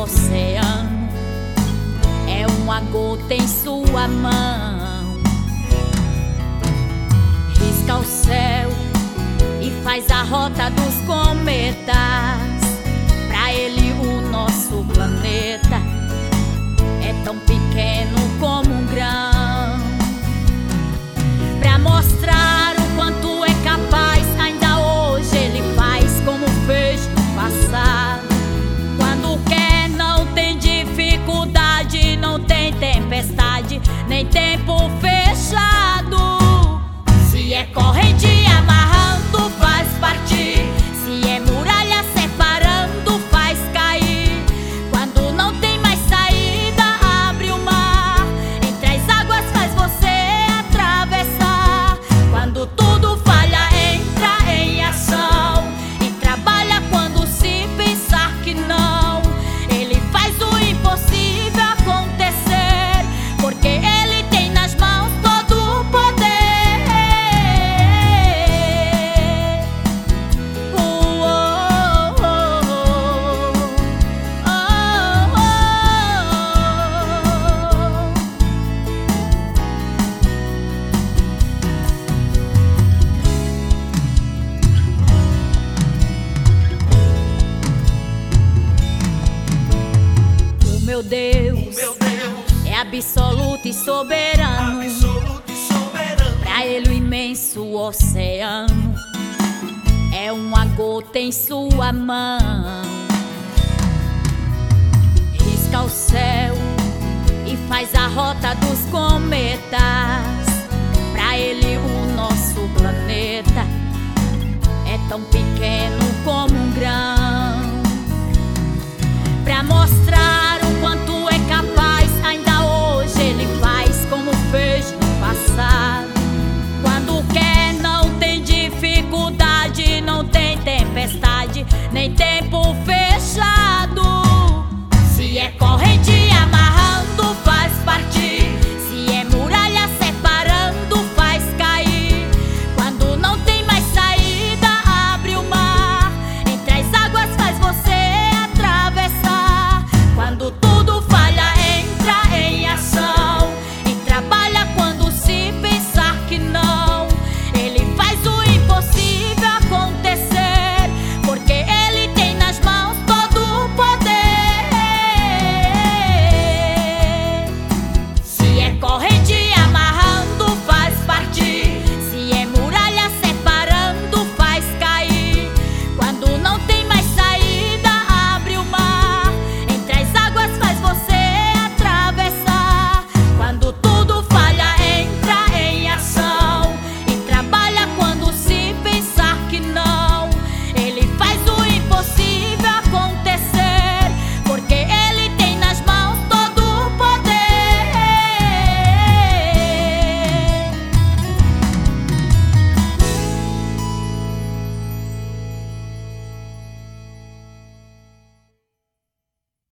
oceano, é uma gota em sua mão. Risca o céu e faz a rota dos cometas. Pra ele o nosso planeta é tão pequeno como um grão. Pra mostrar o quanto é capaz, ainda hoje ele faz como fez no passado. Quando quer não tem dificuldade, não tem tempestade, nem tempo fechado. Se é corrente amarrando, faz partir. Se é muralha separando, faz cair. Quando não tem mais saída, abre o mar. Entre as águas faz você atravessar. Quando tudo falha, entra em ação e trabalha quando se pensar que não. Ele faz o impossível acontecer, porque ele tem nas mãos todo o poder. O meu Deus é absoluto e soberano. Pra ele o imenso oceano é uma gota em sua mão. Risca o céu e faz a rota dos cometas. Pra ele o nosso planeta é tão pequeno como um grão. Pra mostrar o quanto é capaz, ainda hoje ele faz como fez no passado. Quando quer não tem dificuldade, não tem tempestade, nem tempo fechado.